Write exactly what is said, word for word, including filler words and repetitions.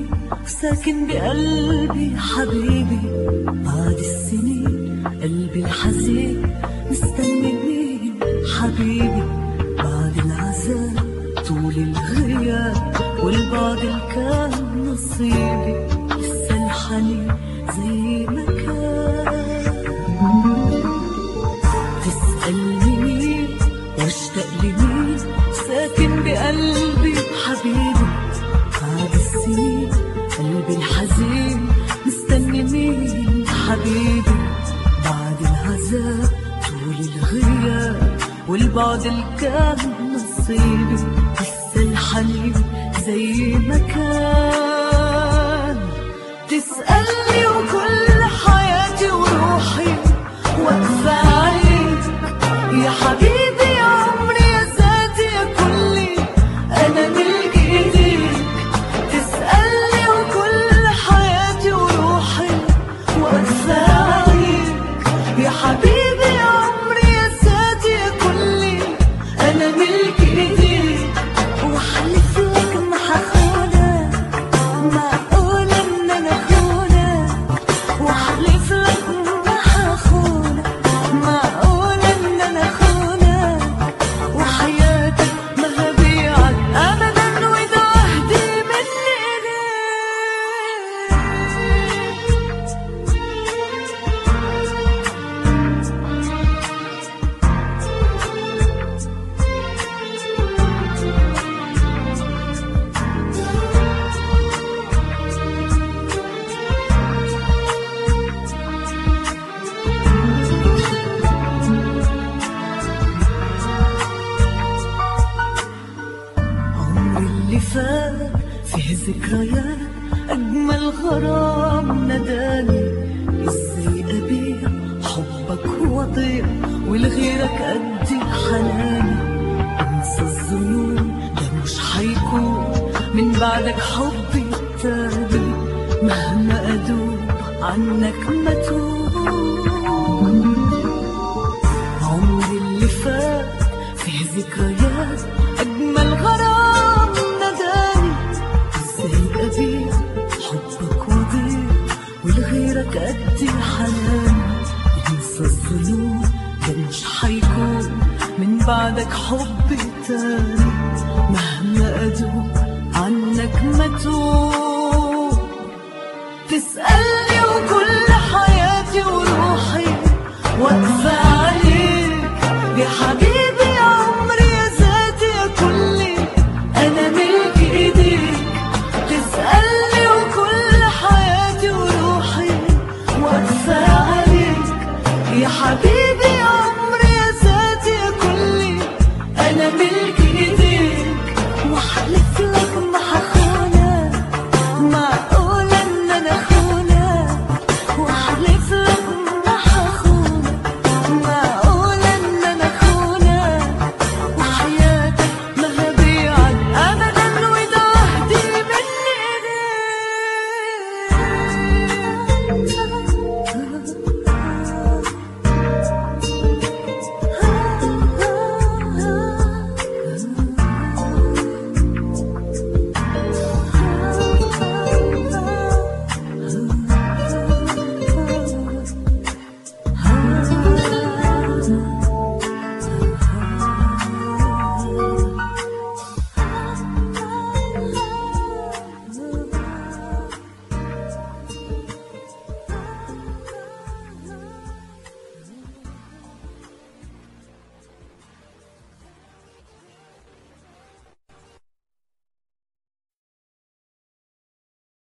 ساكن بقلبي حبيبي. بعد السنين قلبي الحزين مستني مين حبيبي. بعد العذاب طول الغياب والبعد اللي كان نصيبي، لسه الحنين زي ما كان. تسألني مين واشتاق لمين ساكن بقلبي حبيبي. بعد السنين قلبي الحزين مستني مين حبيبي. بعد العذاب طول الغياب والبعد اللي كان نصيبي، لسه الحنين زي ما كان. تسألني وكل حياتي وروحي واقفة عليك يا حبيبي، يا عمري يا ذاتي يا كلي أنا ملك إيديك. تسألني وكل حياتي وروحي واقفة عليك يا حبيبي، يا عمري يا ذاتي يا كلي أنا ملك إيديك. وحلف لك ما هخونك، معقولة إن أنا أخونك. وحلف لك ما هخونك، معقولة إن أنا أخونك. وحياتك ما هبيعك أبدا، وده عهدي مني إليك. عمري اللي فات فيه ذكريات أجمل غرام نداني. إزاي أبيع حبك وأضيع ولغيرك أدي حناني. انسى الظنون ده مش هيكون من بعدك حبي التاني. مهما أدوب عنك ما توب. عمري اللي فات فيه ذكريات أجمل غرام نداني. إزاي أبيع حبك وأضيع ولغيرك أدي حناني. انسى الظنون ده مش هيكون من بعدك حبي تاني. مهما أدوب عنك ما توب.